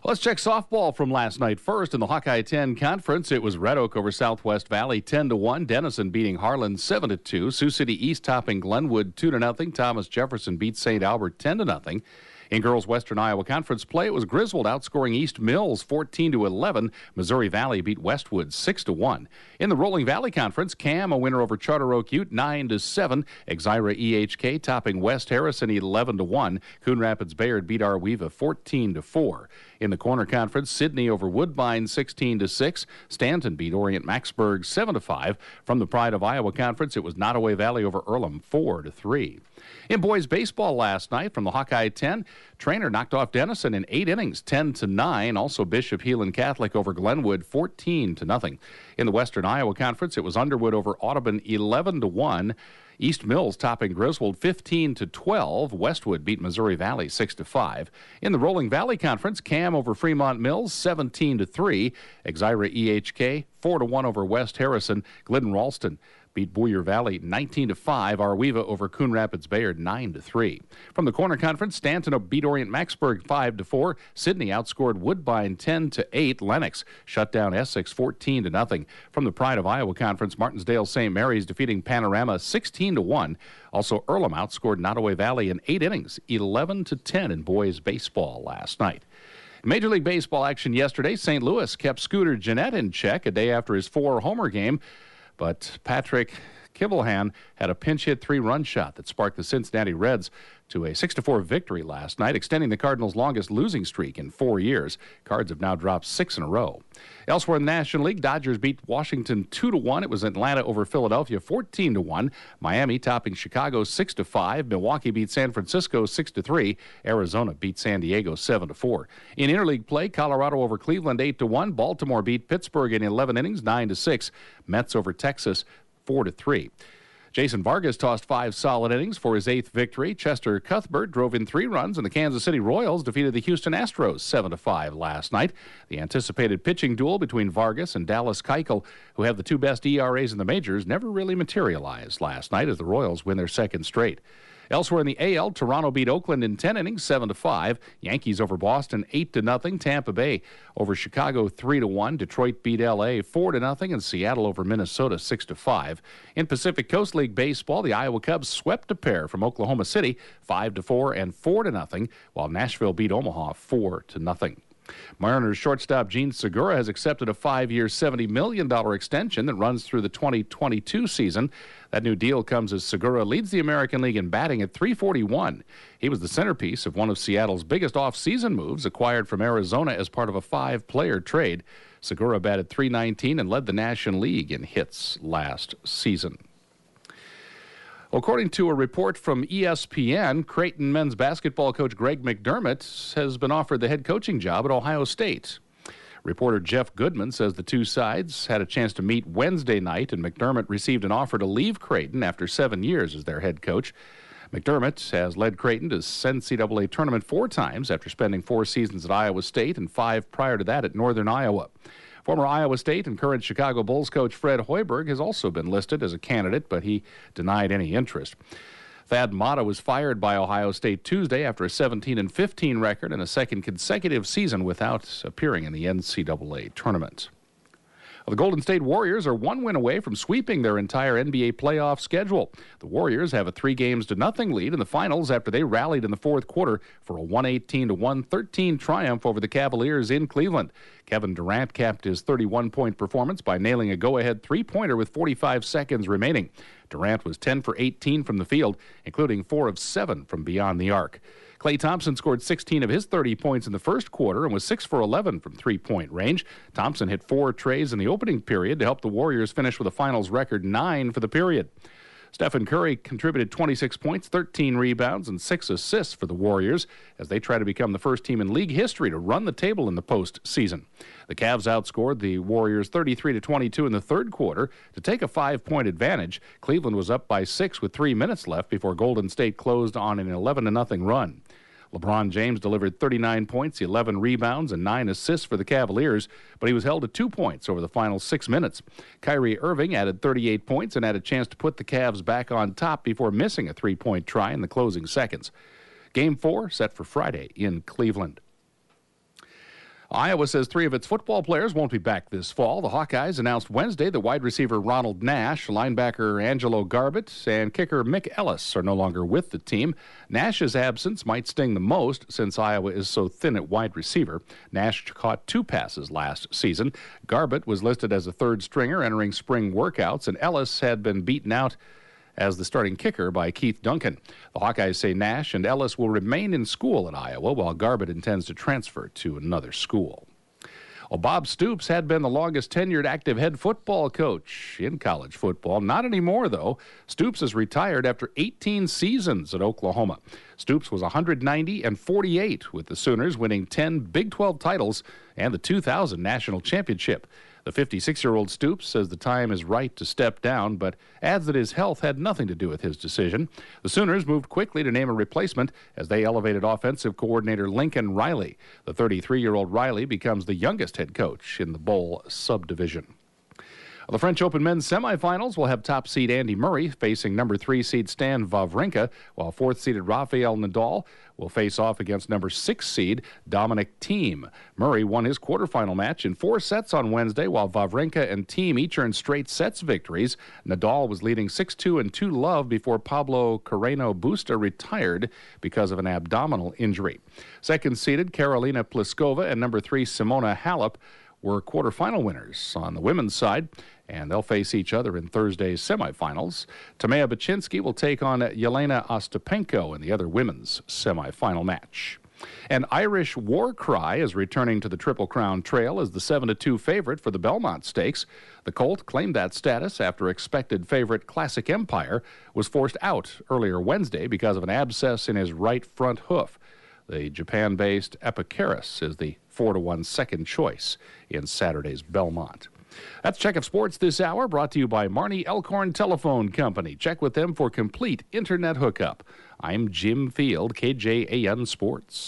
Let's check softball from last night. First, in the Hawkeye 10 Conference, it was Red Oak over Southwest Valley 10-1. Denison beating Harlan 7-2. Sioux City East topping Glenwood 2-0. Thomas Jefferson beat St. Albert 10-0. In girls' Western Iowa Conference play, it was Griswold outscoring East Mills 14-11. Missouri Valley beat Westwood 6-1. In the Rolling Valley Conference, Cam a winner over Charter Oak Ute 9-7. Exira EHK topping West Harrison 11-1. Coon Rapids Bayard beat Arweva 14-4. In the Corner Conference, Sidney over Woodbine 16-6. Stanton beat Orient Maxburg 7-5. From the Pride of Iowa Conference, it was Nottoway Valley over Earlham 4-3. In boys baseball last night from the Hawkeye 10, Trainer knocked off Denison in 8 innings, 10-9. Also Bishop Heelan Catholic over Glenwood 14-0. In the Western Iowa Conference, it was Underwood over Audubon 11-1. East Mills topping Griswold 15-12. Westwood beat Missouri Valley 6-5. In the Rolling Valley Conference, Cam over Fremont Mills 17-3. Exira EHK 4-1 over West Harrison. Glidden Ralston beat Boyer Valley 19-5. Arweva over Coon Rapids Bayard 9-3. From the Corner Conference, Stanton beat Orient Maxburg 5-4. Sydney outscored Woodbine 10-8. Lennox shut down Essex 14-0. From the Pride of Iowa Conference, Martinsdale St. Mary's defeating Panorama 16-1. Also, Earlham outscored Nottoway Valley in 8 innings, 11-10 in boys baseball last night. In Major League Baseball action yesterday, St. Louis kept Scooter Gennett in check a day after his 4-homer game. But Patrick Kibelhan had a pinch-hit 3-run shot that sparked the Cincinnati Reds to a 6-4 victory last night, extending the Cardinals' longest losing streak in 4 years. Cards have now dropped 6 in a row. Elsewhere in the National League, Dodgers beat Washington 2-1. It was Atlanta over Philadelphia 14-1. Miami topping Chicago 6-5. Milwaukee beat San Francisco 6-3. Arizona beat San Diego 7-4. In interleague play, Colorado over Cleveland 8-1. Baltimore beat Pittsburgh in 11 innings 9-6. Mets over Texas 4-3. Jason Vargas tossed 5 solid innings for his 8th victory. Chester Cuthbert drove in 3 runs, and the Kansas City Royals defeated the Houston Astros 7-5 last night. The anticipated pitching duel between Vargas and Dallas Keuchel, who have the 2 best ERAs in the majors, never really materialized last night as the Royals win their 2nd straight. Elsewhere in the AL, Toronto beat Oakland in 10 innings, 7-5. Yankees over Boston, 8-0. Tampa Bay over Chicago, 3-1. Detroit beat LA, 4-0. And Seattle over Minnesota, 6-5. In Pacific Coast League baseball, the Iowa Cubs swept a pair from Oklahoma City, 5-4 and 4-0, while Nashville beat Omaha, 4-0. Mariners shortstop Gene Segura has accepted a 5-year, $70 million extension that runs through the 2022 season. That new deal comes as Segura leads the American League in batting at .341. He was the centerpiece of one of Seattle's biggest off-season moves, acquired from Arizona as part of a 5-player trade. Segura batted .319 and led the National League in hits last season. According to a report from ESPN, Creighton men's basketball coach Greg McDermott has been offered the head coaching job at Ohio State. Reporter Jeff Goodman says the two sides had a chance to meet Wednesday night, and McDermott received an offer to leave Creighton after 7 years as their head coach. McDermott has led Creighton to NCAA tournament 4 times after spending 4 seasons at Iowa State and 5 prior to that at Northern Iowa. Former Iowa State and current Chicago Bulls coach Fred Hoiberg has also been listed as a candidate, but he denied any interest. Thad Matta was fired by Ohio State Tuesday after a 17-15 record and a 2nd consecutive season without appearing in the NCAA tournament. The Golden State Warriors are 1 win away from sweeping their entire NBA playoff schedule. The Warriors have a 3-0 lead in the finals after they rallied in the 4th quarter for a 118-113 triumph over the Cavaliers in Cleveland. Kevin Durant capped his 31-point performance by nailing a go-ahead 3-pointer with 45 seconds remaining. Durant was 10 for 18 from the field, including 4 of 7 from beyond the arc. Klay Thompson scored 16 of his 30 points in the first quarter and was 6 for 11 from three-point range. Thompson hit 4 trays in the opening period to help the Warriors finish with a finals record 9 for the period. Stephen Curry contributed 26 points, 13 rebounds, and 6 assists for the Warriors as they try to become the first team in league history to run the table in the postseason. The Cavs outscored the Warriors 33-22 in the 3rd quarter to take a 5-point advantage. Cleveland was up by 6 with 3 minutes left before Golden State closed on an 11-0 run. LeBron James delivered 39 points, 11 rebounds, and 9 assists for the Cavaliers, but he was held to 2 points over the final 6 minutes. Kyrie Irving added 38 points and had a chance to put the Cavs back on top before missing a 3-point try in the closing seconds. Game 4 set for Friday in Cleveland. Iowa says 3 of its football players won't be back this fall. The Hawkeyes announced Wednesday that wide receiver Ronald Nash, linebacker Angelo Garbett, and kicker Mick Ellis are no longer with the team. Nash's absence might sting the most since Iowa is so thin at wide receiver. Nash caught 2 passes last season. Garbett was listed as a third stringer entering spring workouts, and Ellis had been beaten out as the starting kicker by Keith Duncan. The Hawkeyes say Nash and Ellis will remain in school at Iowa, while Garbett intends to transfer to another school. Well, Bob Stoops had been the longest tenured active head football coach in college football. Not anymore, though. Stoops is retired after 18 seasons at Oklahoma. Stoops was 190-48 with the Sooners, winning 10 Big 12 titles and the 2000 national championship. The 56-year-old Stoops says the time is right to step down, but adds that his health had nothing to do with his decision. The Sooners moved quickly to name a replacement as they elevated offensive coordinator Lincoln Riley. The 33-year-old Riley becomes the youngest head coach in the Bowl subdivision. The French Open men's semifinals will have top seed Andy Murray facing number 3 seed Stan Wawrinka, while 4th seeded Rafael Nadal will face off against number 6 seed Dominic Thiem. Murray won his quarterfinal match in 4 sets on Wednesday, while Wawrinka and Thiem each earned straight sets victories. Nadal was leading 6-2 and 2-love before Pablo Carreno Busta retired because of an abdominal injury. Second seeded Karolina Pliskova and number 3 Simona Halep were quarterfinal winners on the women's side, and they'll face each other in Thursday's semifinals. Tamaya Baczynski will take on Yelena Ostapenko in the other women's semifinal match. An Irish War Cry is returning to the Triple Crown Trail as the 7-2 favorite for the Belmont Stakes. The colt claimed that status after expected favorite Classic Empire was forced out earlier Wednesday because of an abscess in his right front hoof. The Japan-based Epicharis is the 4-1 second choice in Saturday's Belmont. That's Check of Sports this hour, brought to you by Marnie Elkhorn Telephone Company. Check with them for complete internet hookup. I'm Jim Field, KJAN Sports.